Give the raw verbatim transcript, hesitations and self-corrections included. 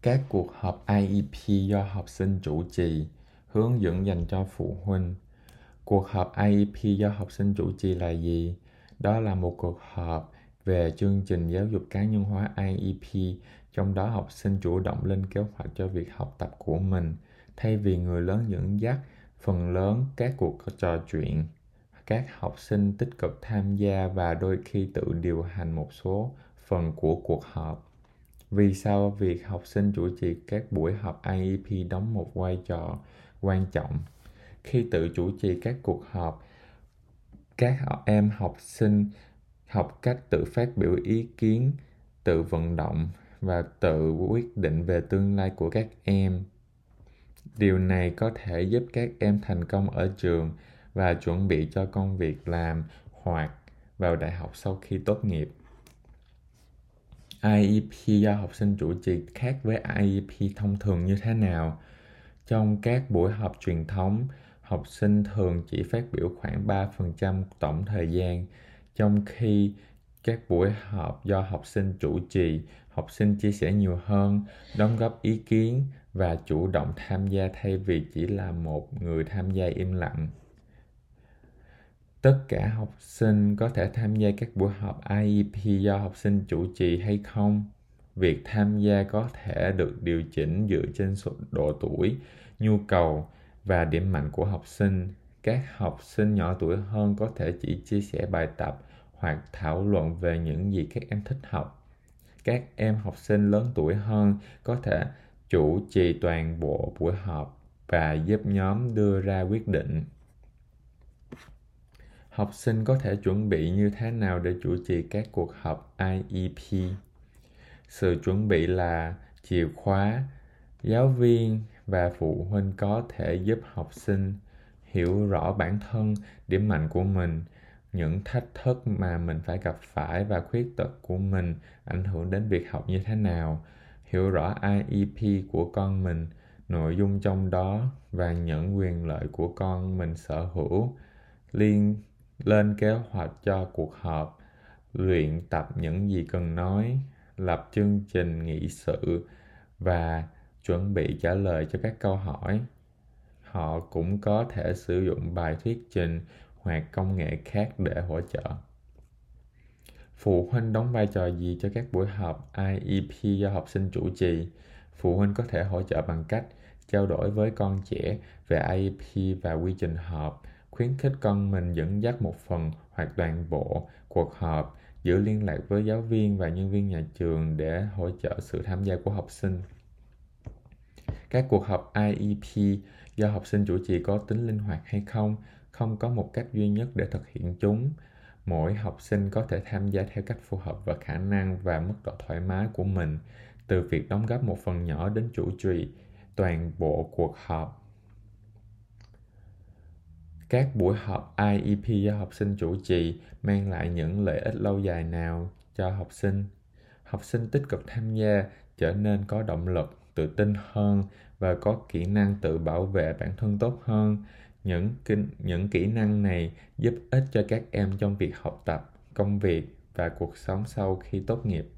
Các cuộc họp i e pê do học sinh chủ trì, hướng dẫn dành cho phụ huynh. Cuộc họp i e pê do học sinh chủ trì là gì? Đó là một cuộc họp về chương trình giáo dục cá nhân hóa i e pê, trong đó học sinh chủ động lên kế hoạch cho việc học tập của mình, thay vì người lớn dẫn dắt. Phần lớn các cuộc trò chuyện, các học sinh tích cực tham gia và đôi khi tự điều hành một số phần của cuộc họp. Vì sao việc học sinh chủ trì các buổi họp i e pê đóng một vai trò quan trọng? Khi tự chủ trì các cuộc họp, các em học sinh học cách tự phát biểu ý kiến, tự vận động và tự quyết định về tương lai của các em. Điều này có thể giúp các em thành công ở trường và chuẩn bị cho công việc làm hoặc vào đại học sau khi tốt nghiệp. i e pê do học sinh chủ trì khác với i e pê thông thường như thế nào? Trong các buổi họp truyền thống, học sinh thường chỉ phát biểu khoảng ba phần trăm tổng thời gian, trong khi các buổi họp do học sinh chủ trì, học sinh chia sẻ nhiều hơn, đóng góp ý kiến và chủ động tham gia thay vì chỉ là một người tham gia im lặng. Tất cả học sinh có thể tham gia các buổi họp i e pê do học sinh chủ trì hay không? Việc tham gia có thể được điều chỉnh dựa trên độ tuổi, nhu cầu và điểm mạnh của học sinh. Các học sinh nhỏ tuổi hơn có thể chỉ chia sẻ bài tập hoặc thảo luận về những gì các em thích học. Các em học sinh lớn tuổi hơn có thể chủ trì toàn bộ buổi họp và giúp nhóm đưa ra quyết định. Học sinh có thể chuẩn bị như thế nào để chủ trì các cuộc họp i e pê? Sự chuẩn bị là chìa khóa. Giáo viên và phụ huynh có thể giúp học sinh hiểu rõ bản thân, điểm mạnh của mình, những thách thức mà mình phải gặp phải và khuyết tật của mình ảnh hưởng đến việc học như thế nào. Hiểu rõ i e pê của con mình, nội dung trong đó và những quyền lợi của con mình sở hữu. Liên lên kế hoạch cho cuộc họp, luyện tập những gì cần nói, lập chương trình nghị sự và chuẩn bị trả lời cho các câu hỏi. Họ cũng có thể sử dụng bài thuyết trình hoặc công nghệ khác để hỗ trợ. Phụ huynh đóng vai trò gì cho các buổi họp i e pê do học sinh chủ trì? Phụ huynh có thể hỗ trợ bằng cách trao đổi với con trẻ về i e pê và quy trình họp, khuyến khích con mình dẫn dắt một phần hoặc toàn bộ cuộc họp, giữ liên lạc với giáo viên và nhân viên nhà trường để hỗ trợ sự tham gia của học sinh. Các cuộc họp i e pê do học sinh chủ trì có tính linh hoạt hay không? Không có một cách duy nhất để thực hiện chúng. Mỗi học sinh có thể tham gia theo cách phù hợp và khả năng và mức độ thoải mái của mình, từ việc đóng góp một phần nhỏ đến chủ trì toàn bộ cuộc họp. Các buổi họp i e pê do học sinh chủ trì mang lại những lợi ích lâu dài nào cho học sinh? Học sinh tích cực tham gia trở nên có động lực, tự tin hơn và có kỹ năng tự bảo vệ bản thân tốt hơn. Những, những kỹ năng này giúp ích cho các em trong việc học tập, công việc và cuộc sống sau khi tốt nghiệp.